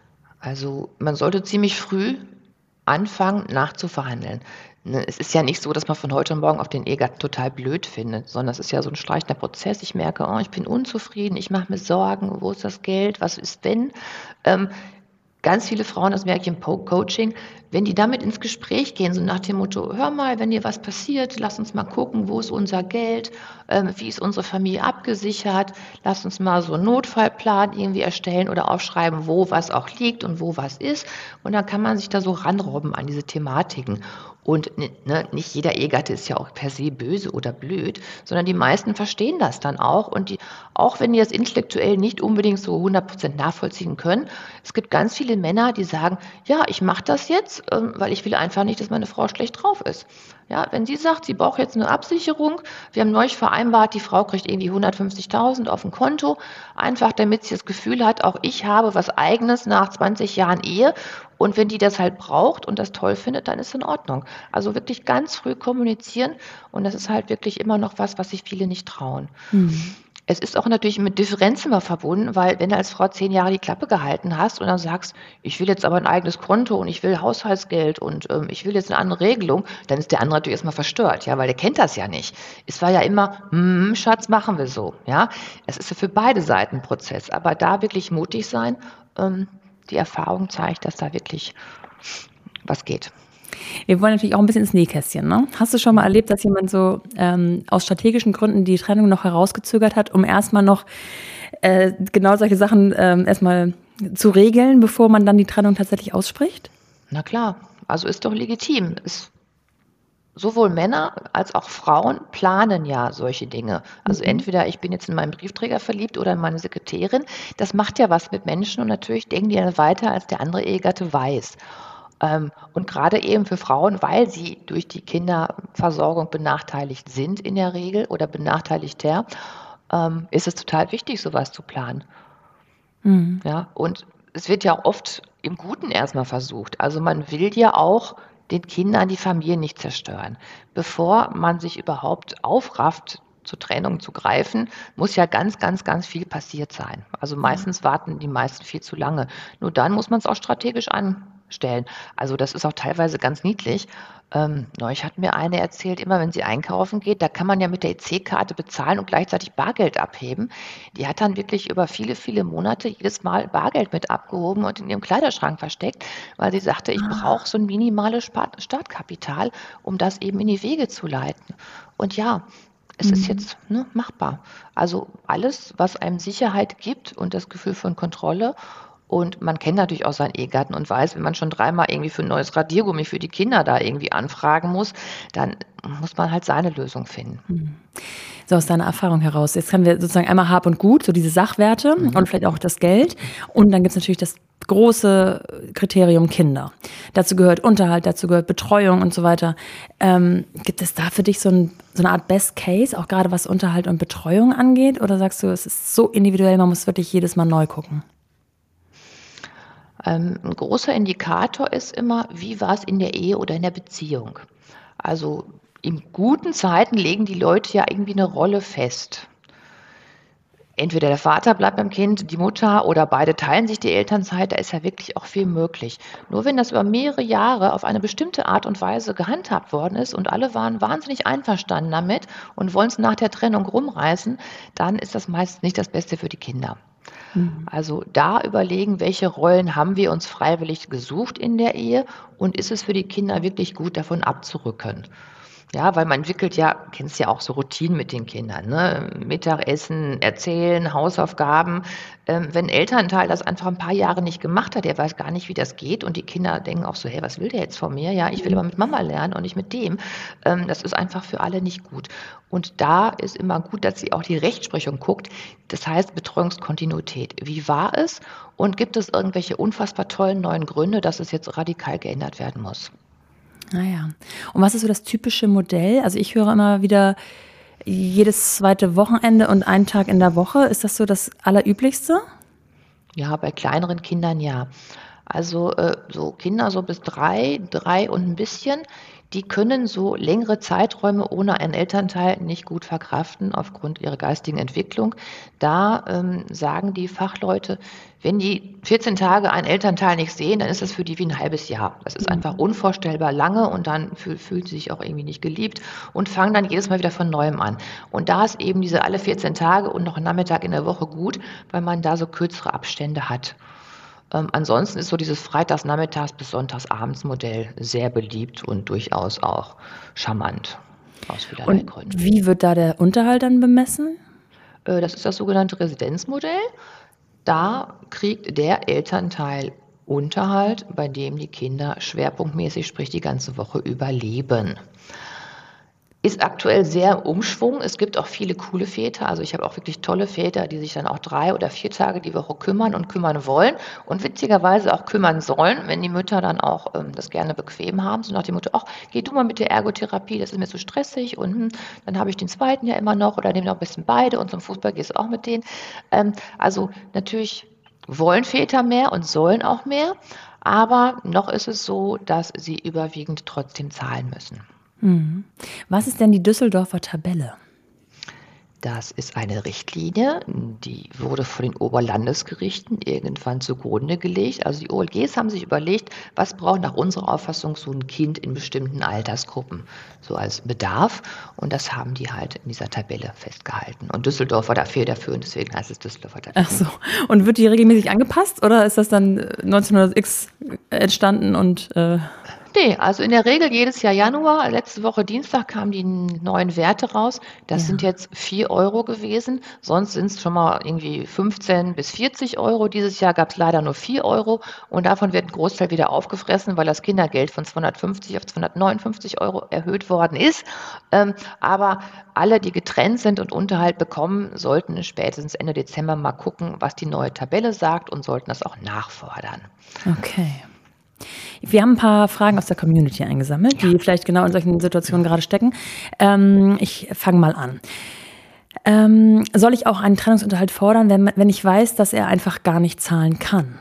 [SPEAKER 2] Also man sollte ziemlich früh anfangen, nachzuverhandeln. Ne, es ist ja nicht so, dass man von heute auf morgen auf den Ehegatten total blöd findet, sondern es ist ja so ein schleichender Prozess. Ich merke, oh, ich bin unzufrieden, ich mache mir Sorgen, wo ist das Geld, was ist wenn? Ähm, Ganz viele Frauen, das merke ich im Coaching, wenn die damit ins Gespräch gehen, so nach dem Motto, hör mal, wenn dir was passiert, lass uns mal gucken, wo ist unser Geld, wie ist unsere Familie abgesichert, lass uns mal so einen Notfallplan irgendwie erstellen oder aufschreiben, wo was auch liegt und wo was ist. Und dann kann man sich da so ranrobben an diese Thematiken. Und ne, nicht jeder Ehegatte ist ja auch per se böse oder blöd, sondern die meisten verstehen das dann auch. Und die, auch wenn die das intellektuell nicht unbedingt so 100% nachvollziehen können, es gibt ganz viele Männer, die sagen, ja, ich mache das jetzt, weil ich will einfach nicht, dass meine Frau schlecht drauf ist. Ja, wenn sie sagt, sie braucht jetzt eine Absicherung, wir haben neulich vereinbart, die Frau kriegt irgendwie 150.000 auf dem Konto, einfach damit sie das Gefühl hat, auch ich habe was Eigenes nach 20 Jahren Ehe. Und wenn die das halt braucht und das toll findet, dann ist es in Ordnung. Also wirklich ganz früh kommunizieren. Und das ist halt wirklich immer noch was, was sich viele nicht trauen.
[SPEAKER 1] Hm.
[SPEAKER 2] Es ist auch natürlich mit Differenzen immer verbunden, weil wenn du als Frau 10 Jahre die Klappe gehalten hast und dann sagst, ich will jetzt aber ein eigenes Konto und ich will Haushaltsgeld und ich will jetzt eine andere Regelung, dann ist der andere natürlich erstmal verstört, ja, weil der kennt das ja nicht. Es war ja immer, Schatz, machen wir so, ja. Es ist ja für beide Seiten ein Prozess, aber da wirklich mutig sein, die Erfahrung zeigt, dass da wirklich was geht.
[SPEAKER 1] Wir wollen natürlich auch ein bisschen ins Nähkästchen, ne? Hast du schon mal erlebt, dass jemand so aus strategischen Gründen die Trennung noch herausgezögert hat, um erstmal noch genau solche Sachen erstmal zu regeln, bevor man dann die Trennung tatsächlich ausspricht?
[SPEAKER 2] Na klar, also ist doch legitim. Sowohl Männer als auch Frauen planen ja solche Dinge. Also
[SPEAKER 1] Mhm.
[SPEAKER 2] entweder ich bin jetzt in meinen Briefträger verliebt oder in meine Sekretärin. Das macht ja was mit Menschen und natürlich denken die dann weiter, als der andere Ehegatte weiß. Und gerade eben für Frauen, weil sie durch die Kinderversorgung benachteiligt sind in der Regel oder benachteiligter, ist es total wichtig, sowas zu planen.
[SPEAKER 1] Mhm.
[SPEAKER 2] Ja, und es wird ja oft im Guten erstmal versucht. Also man will ja auch den Kindern die Familie nicht zerstören. Bevor man sich überhaupt aufrafft, zur Trennung zu greifen, muss ja ganz, ganz, ganz viel passiert sein. Also
[SPEAKER 1] Ja.
[SPEAKER 2] meistens warten die meisten viel zu lange. Nur dann muss man es auch strategisch anstellen. Also das ist auch teilweise ganz niedlich. Neulich hat mir eine erzählt, immer wenn sie einkaufen geht, da kann man ja mit der EC-Karte bezahlen und gleichzeitig Bargeld abheben. Die hat dann wirklich über viele, viele Monate jedes Mal Bargeld mit abgehoben und in ihrem Kleiderschrank versteckt, weil sie sagte, ich brauche so ein minimales Startkapital, um das eben in die Wege zu leiten. Und ja, es ist
[SPEAKER 1] Mhm.
[SPEAKER 2] jetzt machbar. Also alles, was einem Sicherheit gibt und das Gefühl von Kontrolle Und man kennt natürlich auch seinen Ehegatten und weiß, wenn man schon dreimal irgendwie für ein neues Radiergummi für die Kinder da irgendwie anfragen muss, dann muss man halt seine Lösung finden.
[SPEAKER 1] So aus deiner Erfahrung heraus. Jetzt haben wir sozusagen einmal Hab und Gut, so diese Sachwerte und vielleicht auch das Geld. Und dann gibt es natürlich das große Kriterium Kinder. Dazu gehört Unterhalt, dazu gehört Betreuung und so weiter. Gibt es da für dich so eine Art Best Case, auch gerade was Unterhalt und Betreuung angeht? Oder sagst du, es ist so individuell, man muss wirklich jedes Mal neu gucken?
[SPEAKER 2] Ein großer Indikator ist immer, wie war es in der Ehe oder in der Beziehung? Also in guten Zeiten legen die Leute ja irgendwie eine Rolle fest. Entweder der Vater bleibt beim Kind, die Mutter oder beide teilen sich die Elternzeit, da ist ja wirklich auch viel möglich. Nur wenn das über mehrere Jahre auf eine bestimmte Art und Weise gehandhabt worden ist und alle waren wahnsinnig einverstanden damit und wollen es nach der Trennung rumreißen, dann ist das meist nicht das Beste für die Kinder. Also da überlegen, welche Rollen haben wir uns freiwillig gesucht in der Ehe und ist es für die Kinder wirklich gut, davon abzurücken? Ja, weil man entwickelt ja, kennst ja auch so Routinen mit den Kindern, ne? Mittagessen, erzählen, Hausaufgaben. Wenn ein Elternteil das einfach ein paar Jahre nicht gemacht hat, der weiß gar nicht, wie das geht und die Kinder denken auch so, hey, was will der jetzt von mir? Ja, ich will aber mit Mama lernen und nicht mit dem. Das ist einfach für alle nicht gut. Und da ist immer gut, dass sie auch die Rechtsprechung guckt. Das heißt Betreuungskontinuität. Wie war es und gibt es irgendwelche unfassbar tollen neuen Gründe, dass es jetzt radikal geändert werden muss?
[SPEAKER 1] Naja. Und was ist so das typische Modell? Also ich höre immer wieder jedes zweite Wochenende und einen Tag in der Woche. Ist das so das Allerüblichste?
[SPEAKER 2] Ja, bei kleineren Kindern ja. Also so Kinder so bis drei und ein bisschen, die können so längere Zeiträume ohne einen Elternteil nicht gut verkraften aufgrund ihrer geistigen Entwicklung. Da sagen die Fachleute, wenn die 14 Tage einen Elternteil nicht sehen, dann ist das für die wie ein halbes Jahr. Das ist einfach unvorstellbar lange und dann fühlen sie sich auch irgendwie nicht geliebt und fangen dann jedes Mal wieder von neuem an. Und da ist eben diese alle 14 Tage und noch ein Nachmittag in der Woche gut, weil man da so kürzere Abstände hat. Ansonsten ist so dieses Freitagsnachmittags bis Sonntagsabends-Modell sehr beliebt und durchaus auch charmant aus vielerlei
[SPEAKER 1] Und
[SPEAKER 2] Gründen.
[SPEAKER 1] wie wird da der Unterhalt dann bemessen?
[SPEAKER 2] Das ist das sogenannte Residenzmodell. Da kriegt der Elternteil Unterhalt, bei dem die Kinder schwerpunktmäßig, sprich die ganze Woche überleben. Ist aktuell sehr im Umschwung. Es gibt auch viele coole Väter. Also ich habe auch wirklich tolle Väter, die sich dann auch 3 oder 4 Tage die Woche kümmern und kümmern wollen und witzigerweise auch kümmern sollen, wenn die Mütter dann auch das gerne bequem haben. So nach dem Motto, ach, geh du mal mit der Ergotherapie, das ist mir so stressig und dann habe ich den zweiten ja immer noch oder nehme noch ein bisschen beide und zum Fußball gehst du auch mit denen. Also natürlich wollen Väter mehr und sollen auch mehr, aber noch ist es so, dass sie überwiegend trotzdem zahlen müssen.
[SPEAKER 1] Was ist denn die Düsseldorfer Tabelle?
[SPEAKER 2] Das ist eine Richtlinie, die wurde von den Oberlandesgerichten irgendwann zugrunde gelegt. Also die OLGs haben sich überlegt, was braucht nach unserer Auffassung so ein Kind in bestimmten Altersgruppen, so als Bedarf. Und das haben die halt in dieser Tabelle festgehalten. Und Düsseldorf war dafür und deswegen heißt es Düsseldorfer Tabelle.
[SPEAKER 1] Ach so. Und wird die regelmäßig angepasst oder ist das dann 1900x entstanden und
[SPEAKER 2] Nee, also in der Regel jedes Jahr Januar. Letzte Woche Dienstag kamen die neuen Werte raus. Das sind jetzt 4 Euro gewesen. Sonst sind es schon mal irgendwie 15 bis 40 Euro. Dieses Jahr gab es leider nur 4 Euro. Und davon wird ein Großteil wieder aufgefressen, weil das Kindergeld von 250 auf 259 Euro erhöht worden ist. Aber alle, die getrennt sind und Unterhalt bekommen, sollten spätestens Ende Dezember mal gucken, was die neue Tabelle sagt und sollten das auch nachfordern.
[SPEAKER 1] Okay. Wir haben ein paar Fragen aus der Community eingesammelt, die vielleicht genau in solchen Situationen gerade stecken. Ich fange mal an. Soll ich auch einen Trennungsunterhalt fordern, wenn ich weiß, dass er einfach gar nicht zahlen kann?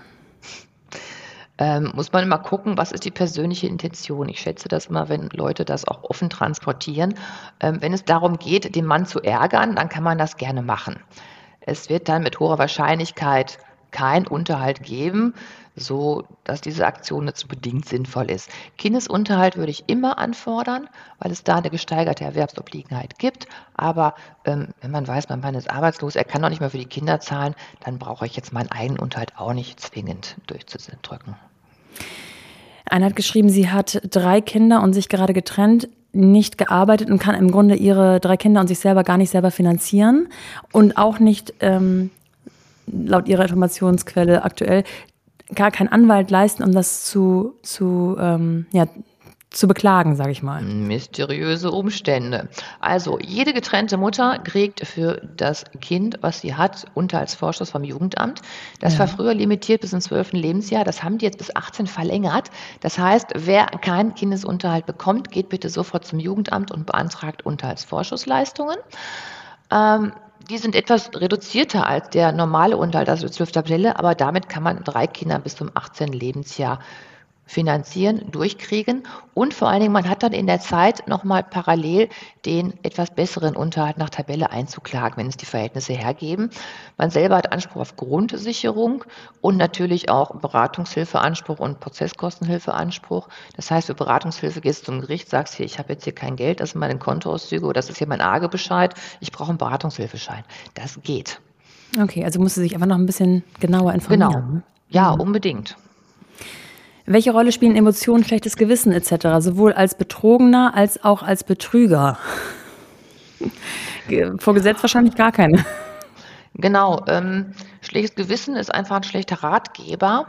[SPEAKER 2] Muss man immer gucken, was ist die persönliche Intention. Ich schätze das immer, wenn Leute das auch offen transportieren. Wenn es darum geht, den Mann zu ärgern, dann kann man das gerne machen. Es wird dann mit hoher Wahrscheinlichkeit keinen Unterhalt geben, so dass diese Aktion dazu bedingt sinnvoll ist. Kindesunterhalt würde ich immer anfordern, weil es da eine gesteigerte Erwerbsobliegenheit gibt. Aber wenn man weiß, mein Mann ist arbeitslos, er kann doch nicht mehr für die Kinder zahlen, dann brauche ich jetzt meinen eigenen Unterhalt auch nicht zwingend durchzudrücken.
[SPEAKER 1] Einer hat geschrieben, sie hat 3 Kinder und sich gerade getrennt, nicht gearbeitet und kann im Grunde ihre 3 Kinder und sich selber gar nicht selber finanzieren und auch nicht laut ihrer Informationsquelle aktuell gar keinen Anwalt leisten, um das zu beklagen, sage ich mal.
[SPEAKER 2] Mysteriöse Umstände. Also jede getrennte Mutter kriegt für das Kind, was sie hat, Unterhaltsvorschuss vom Jugendamt. Das war früher limitiert bis zum 12. Lebensjahr. Das haben die jetzt bis 18 verlängert. Das heißt, wer keinen Kindesunterhalt bekommt, geht bitte sofort zum Jugendamt und beantragt Unterhaltsvorschussleistungen. Die sind etwas reduzierter als der normale Unterhalt, also die 12. Tabelle, aber damit kann man 3 Kinder bis zum 18. Lebensjahr finanzieren, durchkriegen und vor allen Dingen, man hat dann in der Zeit nochmal parallel den etwas besseren Unterhalt nach Tabelle einzuklagen, wenn es die Verhältnisse hergeben. Man selber hat Anspruch auf Grundsicherung und natürlich auch Beratungshilfeanspruch und Prozesskostenhilfeanspruch. Das heißt, für Beratungshilfe gehst du zum Gericht, sagst hier, ich habe jetzt hier kein Geld, das sind meine Kontoauszüge oder das ist hier mein AGE-Bescheid, ich brauche einen Beratungshilfeschein. Das geht.
[SPEAKER 1] Okay, also musst du sich einfach noch ein bisschen genauer informieren.
[SPEAKER 2] Genau, ja, unbedingt.
[SPEAKER 1] Welche Rolle spielen Emotionen, schlechtes Gewissen etc., sowohl als Betrogener als auch als Betrüger? Vor Gesetz wahrscheinlich gar keine.
[SPEAKER 2] Genau, schlechtes Gewissen ist einfach ein schlechter Ratgeber.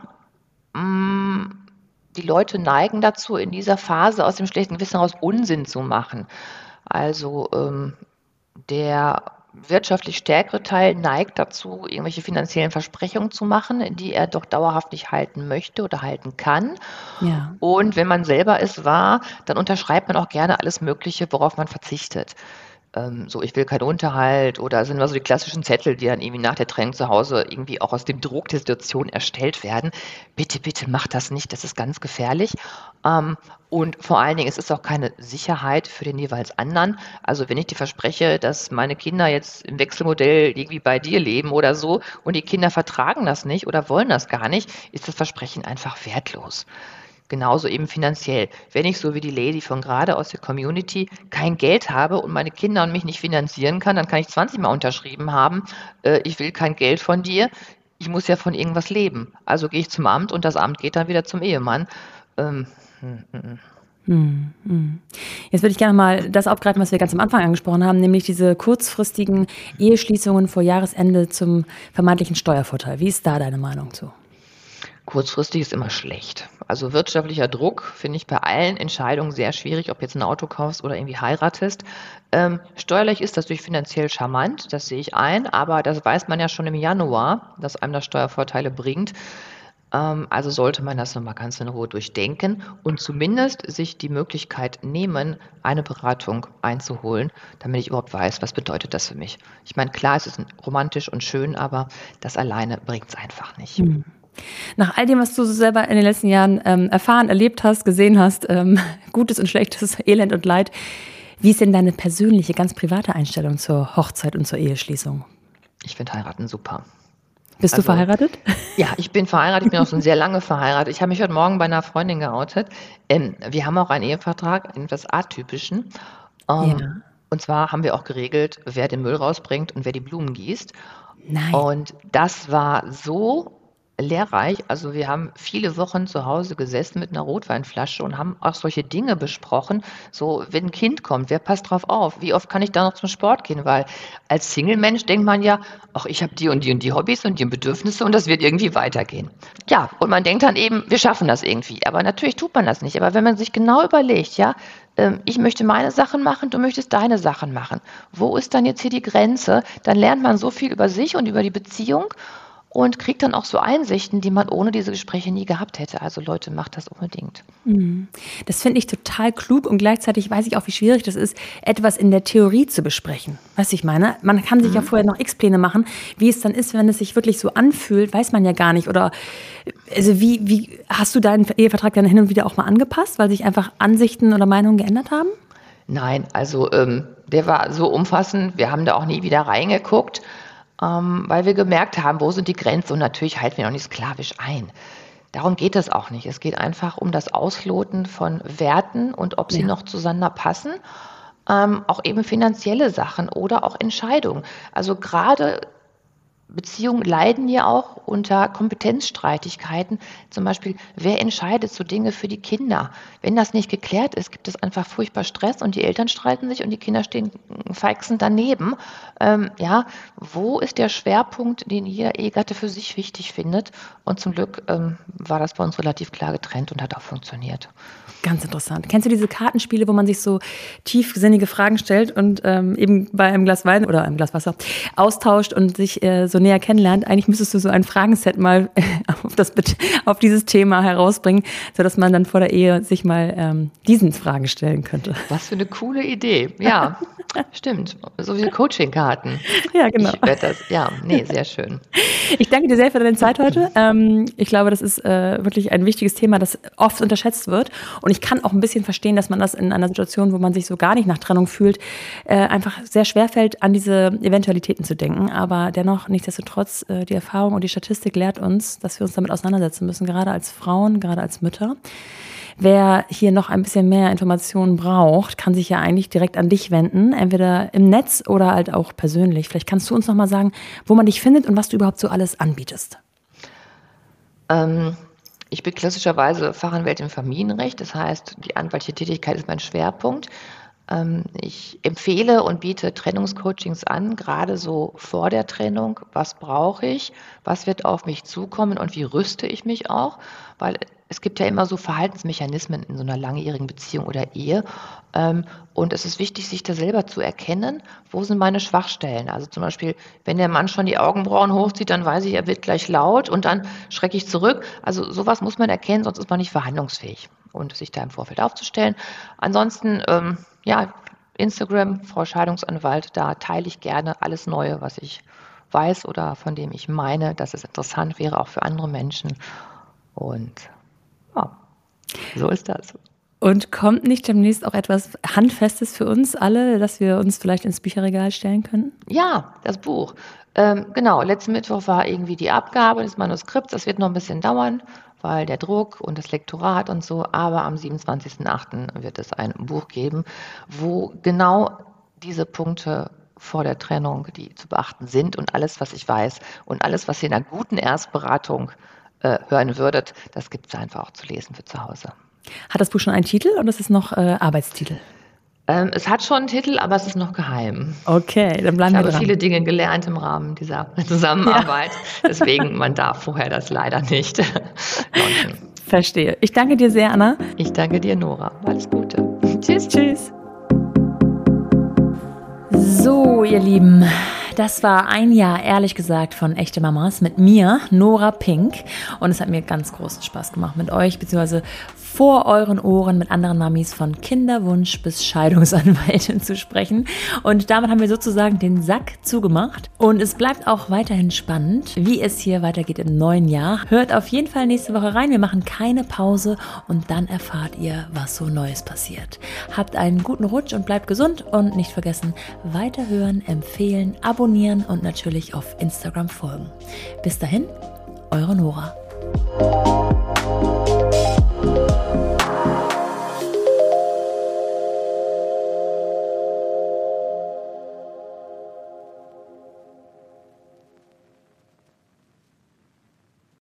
[SPEAKER 2] Die Leute neigen dazu, in dieser Phase aus dem schlechten Gewissen heraus Unsinn zu machen. Also der wirtschaftlich stärkere Teil neigt dazu, irgendwelche finanziellen Versprechungen zu machen, die er doch dauerhaft nicht halten möchte oder halten kann.
[SPEAKER 1] Ja.
[SPEAKER 2] Und wenn man selber es war, dann unterschreibt man auch gerne alles Mögliche, worauf man verzichtet. So, ich will keinen Unterhalt oder sind immer so die klassischen Zettel, die dann irgendwie nach der Trennung zu Hause irgendwie auch aus dem Druck der Situation erstellt werden. Bitte, bitte mach das nicht, das ist ganz gefährlich. Und vor allen Dingen, es ist auch keine Sicherheit für den jeweils anderen. Also wenn ich dir verspreche, dass meine Kinder jetzt im Wechselmodell irgendwie bei dir leben oder so und die Kinder vertragen das nicht oder wollen das gar nicht, ist das Versprechen einfach wertlos. Genauso eben finanziell. Wenn ich so wie die Lady von gerade aus der Community kein Geld habe und meine Kinder und mich nicht finanzieren kann, dann kann ich 20 Mal unterschrieben haben, ich will kein Geld von dir, ich muss ja von irgendwas leben. Also gehe ich zum Amt und das Amt geht dann wieder zum Ehemann.
[SPEAKER 1] Jetzt würde ich gerne mal das aufgreifen, was wir ganz am Anfang angesprochen haben, nämlich diese kurzfristigen Eheschließungen vor Jahresende zum vermeintlichen Steuervorteil. Wie ist da deine Meinung zu?
[SPEAKER 2] Kurzfristig ist immer schlecht. Also wirtschaftlicher Druck finde ich bei allen Entscheidungen sehr schwierig, ob jetzt ein Auto kaufst oder irgendwie heiratest. Steuerlich ist das durch finanziell charmant, das sehe ich ein, aber das weiß man ja schon im Januar, dass einem das Steuervorteile bringt. Also sollte man das nochmal ganz in Ruhe durchdenken und zumindest sich die Möglichkeit nehmen, eine Beratung einzuholen, damit ich überhaupt weiß, was bedeutet das für mich. Ich meine, klar, es ist romantisch und schön, aber das alleine bringt es einfach nicht.
[SPEAKER 1] Nach all dem, was du selber in den letzten Jahren erfahren, erlebt hast, gesehen hast, Gutes und Schlechtes, Elend und Leid, wie ist denn deine persönliche, ganz private Einstellung zur Hochzeit und zur Eheschließung?
[SPEAKER 2] Ich finde heiraten super.
[SPEAKER 1] Bist du verheiratet?
[SPEAKER 2] Ja, ich bin verheiratet, ich bin auch schon sehr lange verheiratet. Ich habe mich heute Morgen bei einer Freundin geoutet. Wir haben auch einen Ehevertrag, einen etwas atypischen. Und zwar haben wir auch geregelt, wer den Müll rausbringt und wer die Blumen gießt.
[SPEAKER 1] Nein.
[SPEAKER 2] Und das war so lehrreich. Also wir haben viele Wochen zu Hause gesessen mit einer Rotweinflasche und haben auch solche Dinge besprochen. So, wenn ein Kind kommt, wer passt drauf auf? Wie oft kann ich da noch zum Sport gehen? Weil als Single-Mensch denkt man ja, ach, ich habe die und die Hobbys und die Bedürfnisse und das wird irgendwie weitergehen. Ja, und man denkt dann eben, wir schaffen das irgendwie. Aber natürlich tut man das nicht. Aber wenn man sich genau überlegt, ja, ich möchte meine Sachen machen, du möchtest deine Sachen machen. Wo ist dann jetzt hier die Grenze? Dann lernt man so viel über sich und über die Beziehung und kriegt dann auch so Einsichten, die man ohne diese Gespräche nie gehabt hätte. Also Leute, macht das unbedingt.
[SPEAKER 1] Das finde ich total klug und gleichzeitig weiß ich auch, wie schwierig das ist, etwas in der Theorie zu besprechen. Weißt du, ich meine? Man kann sich ja vorher noch X-Pläne machen. Wie es dann ist, wenn es sich wirklich so anfühlt, weiß man ja gar nicht. Oder also wie hast du deinen Ehevertrag dann hin und wieder auch mal angepasst, weil sich einfach Ansichten oder Meinungen geändert haben?
[SPEAKER 2] Nein, also der war so umfassend, wir haben da auch nie wieder reingeguckt. Weil wir gemerkt haben, wo sind die Grenzen und natürlich halten wir noch nicht sklavisch ein. Darum geht es auch nicht. Es geht einfach um das Ausloten von Werten und ob sie noch zueinander passen. Auch eben finanzielle Sachen oder auch Entscheidungen. Also gerade Beziehungen leiden ja auch unter Kompetenzstreitigkeiten. Zum Beispiel, wer entscheidet so Dinge für die Kinder? Wenn das nicht geklärt ist, gibt es einfach furchtbar Stress und die Eltern streiten sich und die Kinder stehen feixend daneben. Ja, wo ist der Schwerpunkt, den jeder Ehegatte für sich wichtig findet? Und zum Glück war das bei uns relativ klar getrennt und hat auch funktioniert.
[SPEAKER 1] Ganz interessant. Kennst du diese Kartenspiele, wo man sich so tiefsinnige Fragen stellt und eben bei einem Glas Wein oder einem Glas Wasser austauscht und sich so näher kennenlernt? Eigentlich müsstest du so ein Fragenset mal auf dieses Thema herausbringen, sodass man dann vor der Ehe sich mal diesen Fragen stellen könnte.
[SPEAKER 2] Was für eine coole Idee. Ja, stimmt. So wie Coaching-Karten.
[SPEAKER 1] Ja, genau.
[SPEAKER 2] Sehr schön.
[SPEAKER 1] Ich danke dir sehr für deine Zeit heute. Ich glaube, das ist wirklich ein wichtiges Thema, das oft unterschätzt wird. Und ich kann auch ein bisschen verstehen, dass man das in einer Situation, wo man sich so gar nicht nach Trennung fühlt, einfach sehr schwerfällt, an diese Eventualitäten zu denken. Aber dennoch, nichtsdestotrotz, die Erfahrung und die Statistik lehrt uns, dass wir uns damit auseinandersetzen müssen, gerade als Frauen, gerade als Mütter. Wer hier noch ein bisschen mehr Informationen braucht, kann sich ja eigentlich direkt an dich wenden, entweder im Netz oder halt auch persönlich. Vielleicht kannst du uns noch mal sagen, wo man dich findet und was du überhaupt so alles anbietest.
[SPEAKER 2] Ich bin klassischerweise Fachanwältin im Familienrecht, das heißt, die anwaltliche Tätigkeit ist mein Schwerpunkt. Ich empfehle und biete Trennungscoachings an, gerade so vor der Trennung. Was brauche ich? Was wird auf mich zukommen und wie rüste ich mich auch? Weil es gibt ja immer so Verhaltensmechanismen in so einer langjährigen Beziehung oder Ehe. Und es ist wichtig, sich da selber zu erkennen, wo sind meine Schwachstellen. Also zum Beispiel, wenn der Mann schon die Augenbrauen hochzieht, dann weiß ich, er wird gleich laut und dann schrecke ich zurück. Also sowas muss man erkennen, sonst ist man nicht verhandlungsfähig. Und sich da im Vorfeld aufzustellen. Ansonsten, Instagram, Frau Scheidungsanwalt, da teile ich gerne alles Neue, was ich weiß oder von dem ich meine, dass es interessant wäre, auch für andere Menschen. Und ja, so ist das.
[SPEAKER 1] Und kommt nicht demnächst auch etwas Handfestes für uns alle, dass wir uns vielleicht ins Bücherregal stellen können?
[SPEAKER 2] Ja, das Buch. Genau, letzten Mittwoch war irgendwie die Abgabe des Manuskripts. Das wird noch ein bisschen dauern, weil der Druck und das Lektorat und so. Aber am 27.08. wird es ein Buch geben, wo genau diese Punkte vor der Trennung, die zu beachten sind und alles, was ich weiß und alles, was ihr in einer guten Erstberatung hören würdet, das gibt es einfach auch zu lesen für zu Hause.
[SPEAKER 1] Hat das Buch schon einen Titel oder ist es noch Arbeitstitel?
[SPEAKER 2] Es hat schon einen Titel, aber es ist noch geheim.
[SPEAKER 1] Okay, dann bleiben wir dran.
[SPEAKER 2] Ich habe viele Dinge gelernt im Rahmen dieser Zusammenarbeit. Ja. Deswegen, man darf vorher das leider nicht launchen.
[SPEAKER 1] Verstehe. Ich danke dir sehr, Anna.
[SPEAKER 2] Ich danke dir, Nora. Alles Gute.
[SPEAKER 1] Tschüss. Tschüss. So, ihr Lieben, das war ein Jahr, ehrlich gesagt, von Echte Mamas mit mir, Nora Pink. Und es hat mir ganz großen Spaß gemacht mit euch, beziehungsweise vor euren Ohren mit anderen Mamis von Kinderwunsch bis Scheidungsanwältin zu sprechen. Und damit haben wir sozusagen den Sack zugemacht. Und es bleibt auch weiterhin spannend, wie es hier weitergeht im neuen Jahr. Hört auf jeden Fall nächste Woche rein. Wir machen keine Pause und dann erfahrt ihr, was so Neues passiert. Habt einen guten Rutsch und bleibt gesund und nicht vergessen, weiterhören, empfehlen, abonnieren und natürlich auf Instagram folgen. Bis dahin, eure Nora.